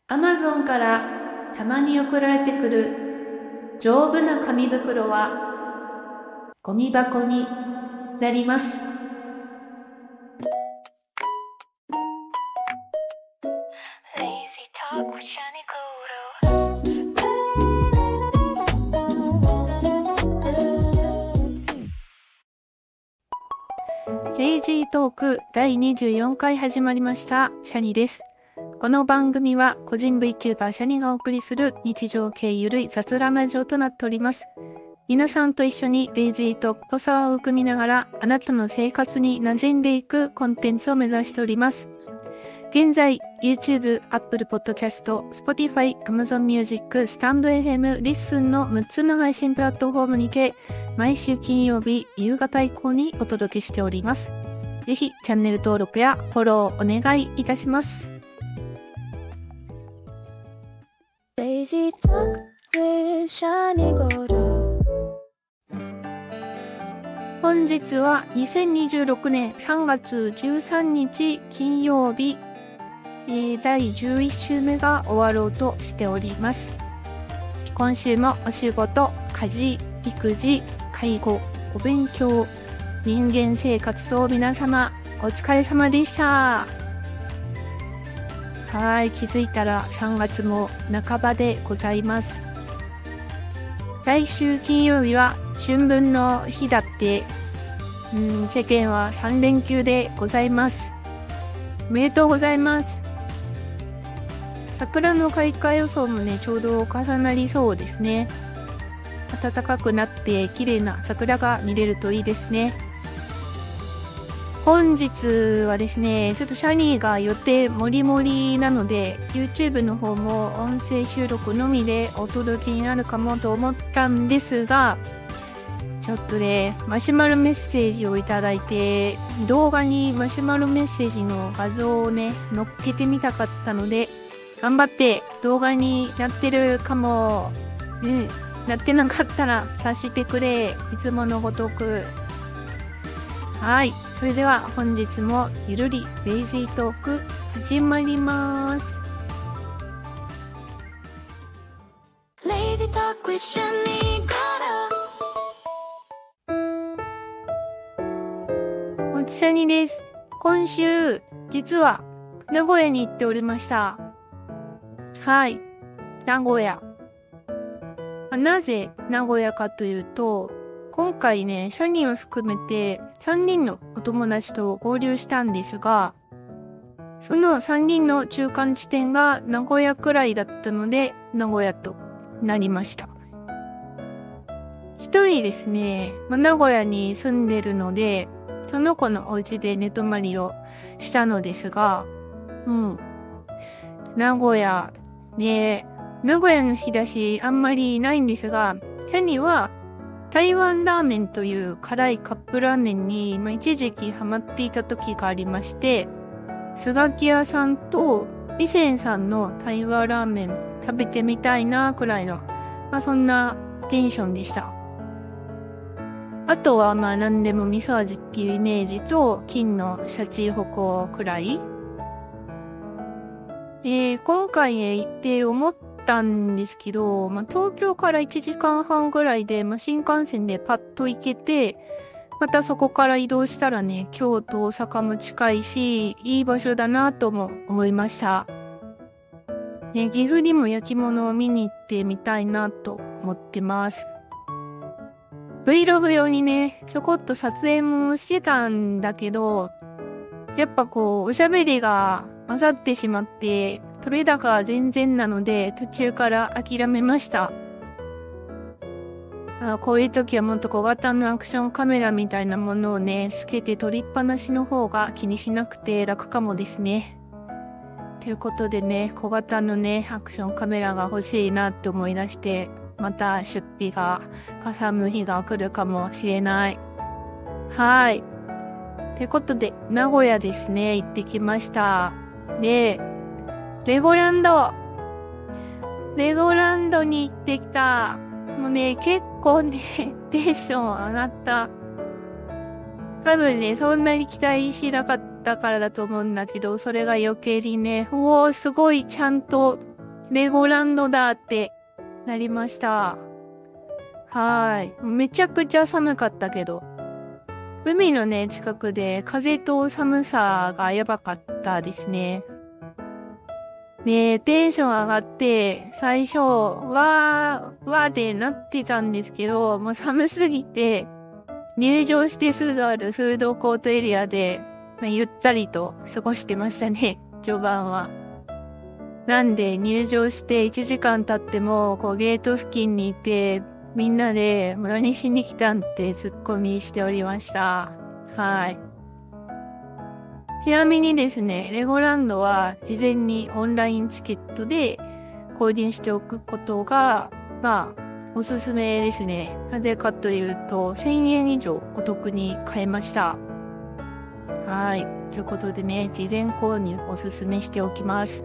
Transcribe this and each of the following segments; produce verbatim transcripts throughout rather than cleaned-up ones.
アマゾンからたまに送られてくる丈夫な紙袋はゴミ箱になります。レイジートークだいにじゅうよんかい始まりました。シャニです。この番組は個人 VTuber シャニがお送りする日常系ゆるい雑談ラジオとなっております。皆さんと一緒にレイジーと濃さを組みながらあなたの生活に馴染んでいくコンテンツを目指しております。現在 YouTube、Apple Podcast、Spotify、Amazon Music、Stand エフエム、Listen のむっつの配信プラットフォームにて毎週金曜日夕方以降にお届けしております。ぜひチャンネル登録やフォローお願いいたします。Lazy Talk with Shani Goro。本日はにせんにじゅうろくねんさんがつじゅうさんにち金曜日、えー、だいじゅういっしゅうめが終わろうとしております。今週もお仕事、家事、育児、介護、お勉強、人間生活と皆様お疲れ様でした。はい、気づいたらさんがつも半ばでございます。来週金曜日は春分の日だって、うん、世間はさんれんきゅうでございます。おめでとうございます。桜の開花予想もね、ちょうど重なりそうですね。暖かくなって綺麗な桜が見れるといいですね。本日はですね、ちょっとシャニーが予定もりもりなので YouTube の方も音声収録のみでお届けになるかもと思ったんですが、ちょっとねマシュマロメッセージをいただいて、動画にマシュマロメッセージの画像をね載っけてみたかったので、頑張って動画になってるかも、うん、なってなかったら察してくれ、いつものごとく。はい、それでは本日もゆるりレイジートーク始まります。Lazy Talk with Shani Goro。おつしゃにです。今週実は名古屋に行っておりました。はい、名古屋。なぜ名古屋かというと、今回ね、シャニーを含めてさんにんのお友達と合流したんですが、そのさんにんの中間地点が名古屋くらいだったので、名古屋となりました。一人ですね、まあ、名古屋に住んでるので、その子のお家で寝泊まりをしたのですが、うん。名古屋、ね、名古屋の日だしあんまりないんですが、シャニーは台湾ラーメンという辛いカップラーメンに、まあ、一時期ハマっていた時がありまして、スガキ屋さんと美仙さんの台湾ラーメン食べてみたいなくらいの、まあ、そんなテンションでした。あとはまあ何でも味噌味っていうイメージと金のシャチホコくらい。えー、今回へ行って思ったんですけど、まあ、東京からいちじかんはんぐらいで、まあ、新幹線でパッと行けて、またそこから移動したらね、京都、大阪も近いし、いい場所だなとも思いました。ね、岐阜にも焼き物を見に行ってみたいなと思ってます。Vlog 用にね、ちょこっと撮影もしてたんだけど、やっぱこう、おしゃべりが混ざってしまって、取れ高は全然なので、途中から諦めました。あ、こういう時はもっと小型のアクションカメラみたいなものをね、つけて撮りっぱなしの方が気にしなくて楽かもですね。ということでね、小型のね、アクションカメラが欲しいなって思い出して、また出費がかさむ日が来るかもしれない。はい。ということで、名古屋ですね、行ってきました。で、レゴランドレゴランドに行ってきた。もうね、結構ね、テンション上がった。多分ね、そんなに期待しなかったからだと思うんだけど、それが余計にね、おー、すごいちゃんとレゴランドだってなりました。はーい。めちゃくちゃ寒かったけど。海のね、近くで風と寒さがやばかったですね。で、テンション上がって、最初、わー、わーってなってたんですけど、もう寒すぎて、入場してすぐあるフードコートエリアで、まあ、ゆったりと過ごしてましたね、序盤は。なんで入場していちじかん経っても、こうゲート付近にいて、みんなで何しに来たんってツッコミしておりました。はい。ちなみにですね、レゴランドは事前にオンラインチケットで購入しておくことが、まあ、おすすめですね。なぜかというと、せんえん以上お得に買えました。はい。ということでね、事前購入おすすめしておきます。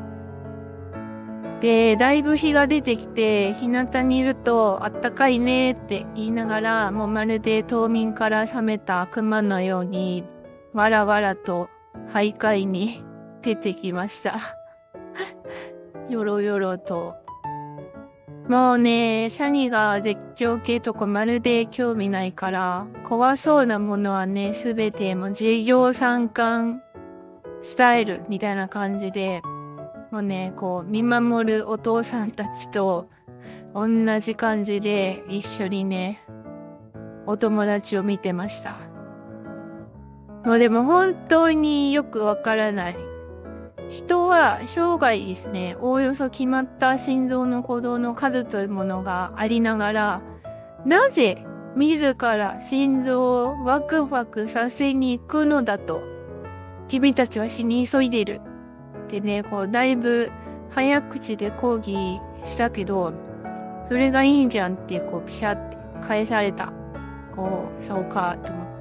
で、だいぶ日が出てきて、日向にいるとあったかいねって言いながら、もうまるで冬眠から覚めた熊のように、わらわらと徘徊に出てきました。よろよろと。もうね、シャニが絶叫系とかまるで興味ないから、怖そうなものはね、すべてもう授業参観スタイルみたいな感じで、もうね、こう見守るお父さんたちと同じ感じで一緒にね、お友達を見てました。もうでも本当によくわからない。人は生涯ですね、おおよそ決まった心臓の鼓動の数というものがありながら、なぜ自ら心臓をワクワクさせに行くのだと、君たちは死に急いでいる。ってね、こうだいぶ早口で抗議したけど、それがいいんじゃんってこうピシャって返された。おう、そうかと思って。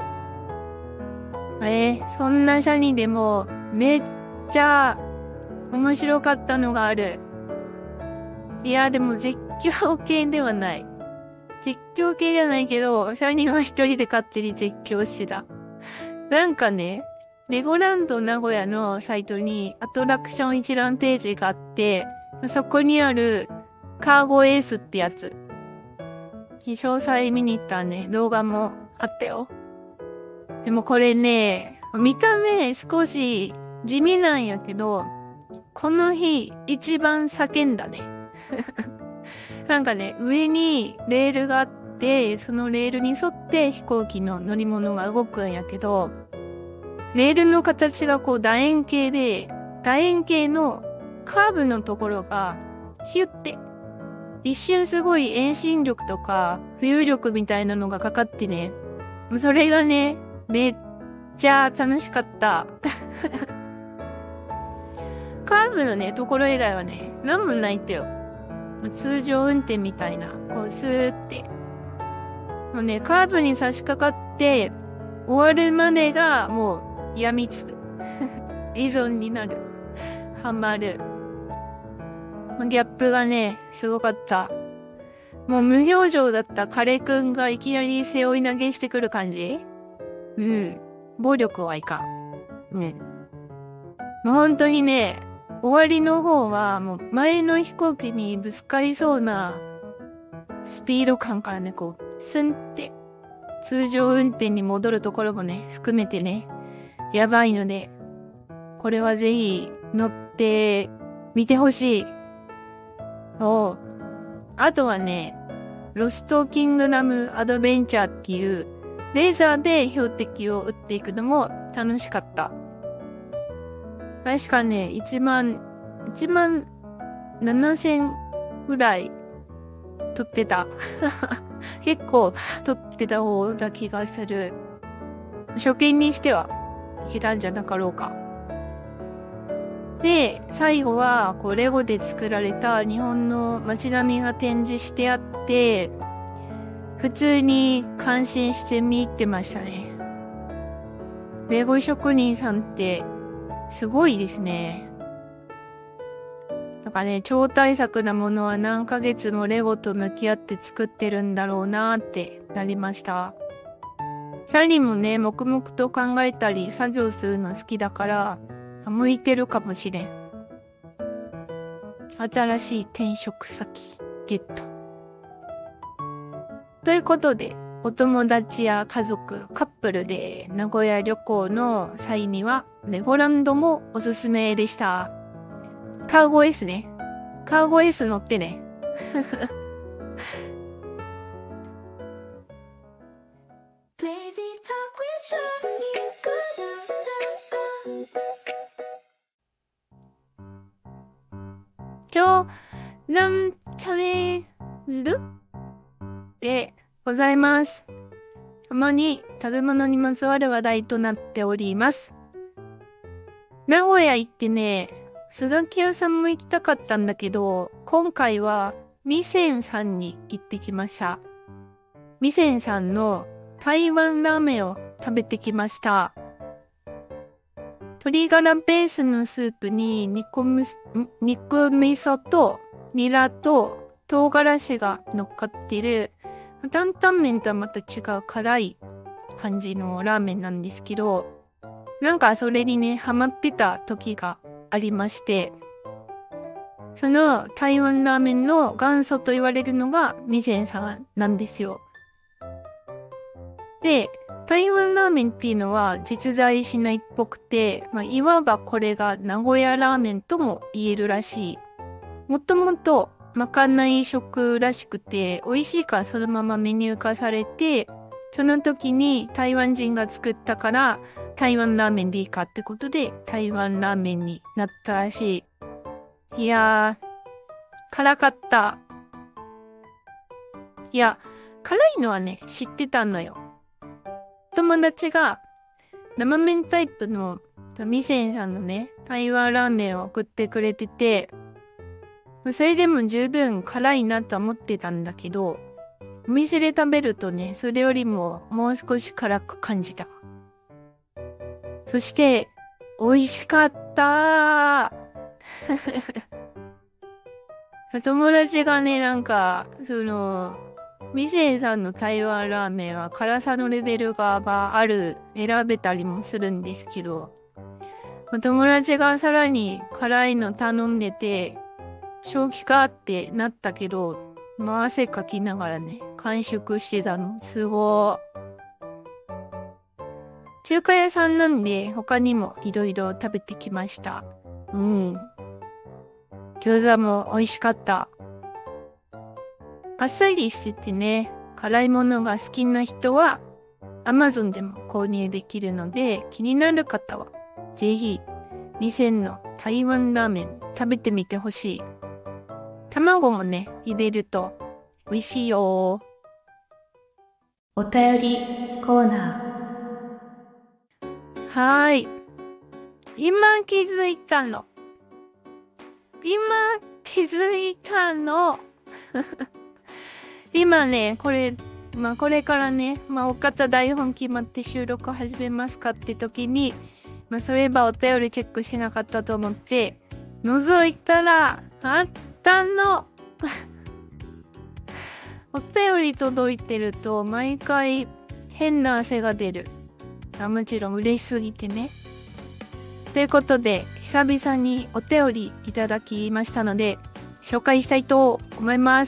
えー、そんなシャニでもめっちゃ面白かったのがある。いや、でも絶叫系ではない。絶叫系じゃないけど、シャニは一人で勝手に絶叫してた。なんかね、レゴランド名古屋のサイトにアトラクション一覧ページがあって、そこにあるカーゴエースってやつ。詳細見に行ったね、動画もあったよ。でもこれね、見た目少し地味なんやけど、この日一番叫んだね。なんかね、上にレールがあって、そのレールに沿って飛行機の乗り物が動くんやけど、レールの形がこう楕円形で、楕円形のカーブのところがヒュって、一瞬すごい遠心力とか浮遊力みたいなのがかかってね、それがね、めっちゃ楽しかった。カーブのね、ところ以外はね、なんもないってよ。通常運転みたいな、こうスーって。もうね、カーブに差し掛かって、終わるまでがもう、やみつく。依存になる。ハマる。ギャップがね、すごかった。もう無表情だった彼くんがいきなり背負い投げしてくる感じ？うん。暴力はいかん。うん。もう本当にね、終わりの方はもう前の飛行機にぶつかりそうなスピード感からね、こう、スンって通常運転に戻るところもね、含めてね、やばいので、これはぜひ乗ってみてほしい。おあとはね、ロストキングダムアドベンチャーっていうレーザーで標的を撃っていくのも楽しかった。確かね、いちまん、いちまんななせんぐらい取ってた。結構取ってた方だ気がする。初見にしてはいけたんじゃなかろうか。で、最後は、こう、レゴで作られた日本の街並みが展示してあって、普通に感心して見入ってましたね。レゴ職人さんって、すごいですね。なんかね、超大作なものは何ヶ月もレゴと向き合って作ってるんだろうなーってなりました。シャリもね、黙々と考えたり作業するの好きだから、向いてるかもしれん。 新しい転職先ゲット。ということで、お友達や家族、カップルで名古屋旅行の際には、レゴランドもおすすめでした。カーゴ S ね。カーゴ S 乗ってね。今日、何食べるでございます。たまに食べ物にまつわる話題となっております。名古屋行ってね、スガキ屋さんも行きたかったんだけど、今回はミセンさんに行ってきました。ミセンさんの台湾ラーメンを食べてきました。鶏ガラベースのスープに肉むす、肉味噌とニラと唐辛子が乗っかっている担々麺とはまた違う辛い感じのラーメンなんですけど、なんかそれにね、ハマってた時がありまして、その台湾ラーメンの元祖と言われるのがミセンさんなんですよ。で、台湾ラーメンっていうのは実在しないっぽくて、まあ、いわばこれが名古屋ラーメンとも言えるらしい。もともとまかない食らしくて、美味しいからそのままメニュー化されて、その時に台湾人が作ったから、台湾ラーメンでいいかってことで、台湾ラーメンになったらしい。いやー、辛かった。いや、辛いのはね、知ってたのよ。友達が生麺タイプのミセンさんのね、台湾ラーメンを送ってくれてて、それでも十分辛いなと思ってたんだけど、お店で食べるとね、それよりももう少し辛く感じた。そして、美味しかったー友達がね、なんか、その、ミセンさんの台湾ラーメンは辛さのレベルがある、選べたりもするんですけど、友達がさらに辛いの頼んでて、正気かってなったけど、まあ汗かきながらね、完食してたの。すごい。中華屋さんなんで他にもいろいろ食べてきました。うん。餃子も美味しかった。あっさりしててね、辛いものが好きな人は Amazon でも購入できるので、気になる方はぜひミセンの台湾ラーメン食べてみてほしい。卵もね、入れると美味しいよ。お便りコーナー。はーい。今気づいたの。今気づいたの。今ね、これ、まあこれからね、まあお方台本決まって収録始めますかって時に、まあそういえばお便りチェックしなかったと思って、覗いたら、あったのお便り届いてると毎回変な汗が出る。あ、もちろん嬉しすぎてね。ということで久々にお便りいただきましたので紹介したいと思います。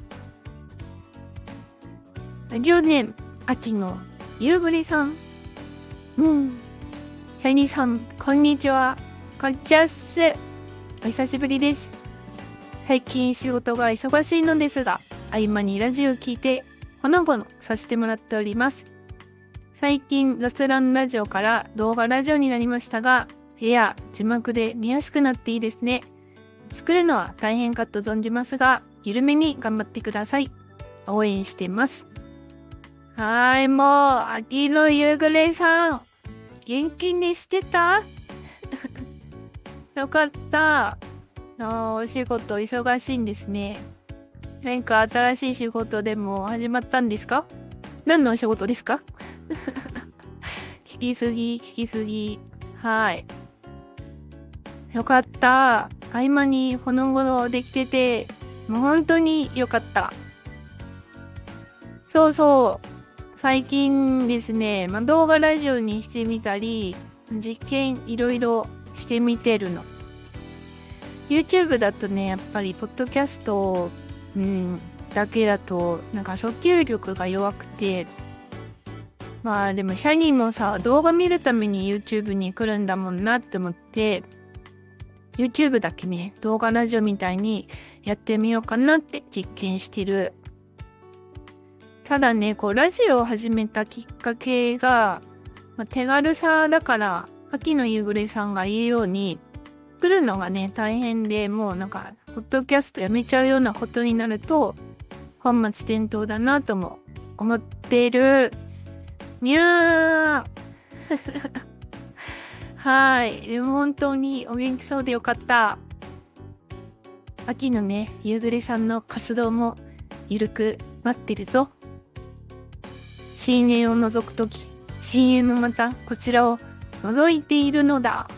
ラジオネーム秋の夕暮れさん。うん。シャイニーさん、こんにちは。こんにちはっす。お久しぶりです。最近仕事が忙しいのですが、合間にラジオを聞いて、ほのぼのさせてもらっております。最近雑談ラジオから動画ラジオになりましたが、絵や字幕で見やすくなっていいですね。作るのは大変かと存じますが、緩めに頑張ってください。応援してます。はーい、もう、秋の夕暮れさん、元気にしてたよかった。あ、お仕事忙しいんですね。何か新しい仕事でも始まったんですか？何のお仕事ですか？聞きすぎ、聞きすぎ。はい。よかった。合間にほのぼのできてて、もう本当によかった。そうそう。最近ですね、まあ、動画ラジオにしてみたり、実験いろいろしてみてるの。 YouTube だとね、やっぱり、ポッドキャスト、うん、だけだと、なんか訴求力が弱くて、まあでも、シャニーもさ、動画見るために YouTube に来るんだもんなって思って、YouTube だけね、動画ラジオみたいにやってみようかなって実験してる。ただね、こう、ラジオを始めたきっかけが、まあ、手軽さだから、秋の夕暮れさんが言うように、作るのがね、大変で、もうなんか、ポッドキャストやめちゃうようなことになると、本末転倒だなとも思ってる。にゃーはい。でも本当にお元気そうでよかった。秋のね、夕暮れさんの活動もゆるく待ってるぞ。深淵を覗くとき、深淵もまたこちらを覗いているのだ。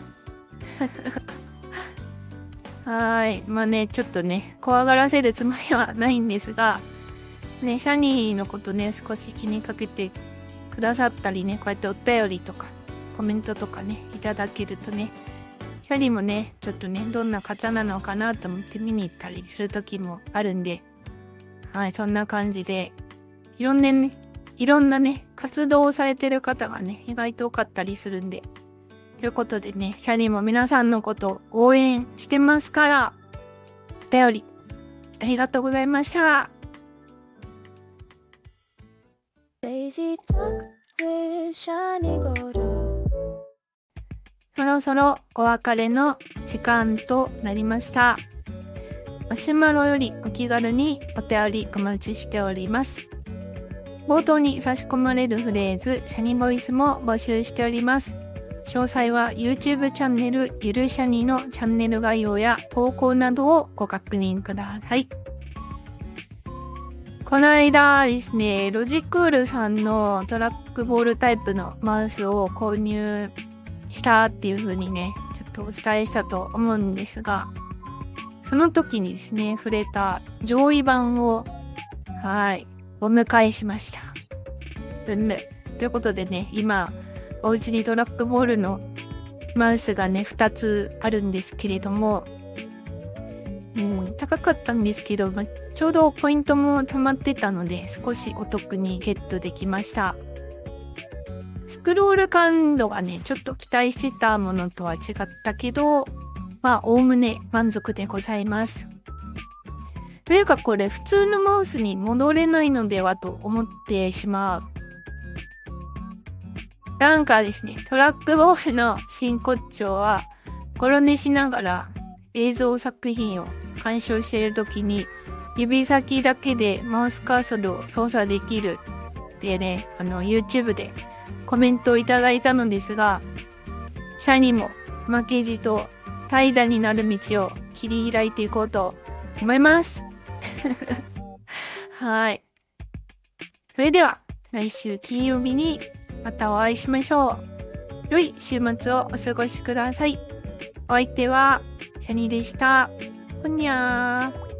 はい。まあね、ちょっとね、怖がらせるつもりはないんですが、ね、シャニーのことね、少し気にかけてくださったりね、こうやってお便りとか、コメントとかね、いただけるとね、シャニーもね、ちょっとね、どんな方なのかなと思って見に行ったりする時もあるんで、はい、そんな感じで、いろんなね、いろんなね、活動をされてる方がね、意外と多かったりするんで、ということでね、シャニーも皆さんのことを応援してますから、お便り、ありがとうございました。そろそろお別れの時間となりました。マシュマロよりお気軽にお便りお待ちしております。冒頭に差し込まれるフレーズ、シャニボイスも募集しております。詳細は YouTube チャンネルゆるシャニのチャンネル概要や投稿などをご確認ください。この間ですね、ロジクールさんのトラックボールタイプのマウスを購入したっていう風にね、ちょっとお伝えしたと思うんですが、その時にですね、触れた上位版を、はい、お迎えしました。うんぬ。ということでね、今、お家にトラックボールのマウスがね、ふたつあるんですけれども、うん、高かったんですけど、ま、ちょうどポイントも溜まってたので、少しお得にゲットできました。スクロール感度がね、ちょっと期待してたものとは違ったけど、まあ、おおむね満足でございます。というかこれ、普通のマウスに戻れないのではと思ってしまう。なんかですね、トラックボールの真骨頂は、転寝しながら映像作品を鑑賞しているときに、指先だけでマウスカーソルを操作できるってね、あの、YouTube でコメントをいただいたのですが、シャニも負けじと怠惰になる道を切り開いていこうと思います。はい。それでは、来週金曜日にまたお会いしましょう。良い週末をお過ごしください。お相手はシャニでした。ほにゃー。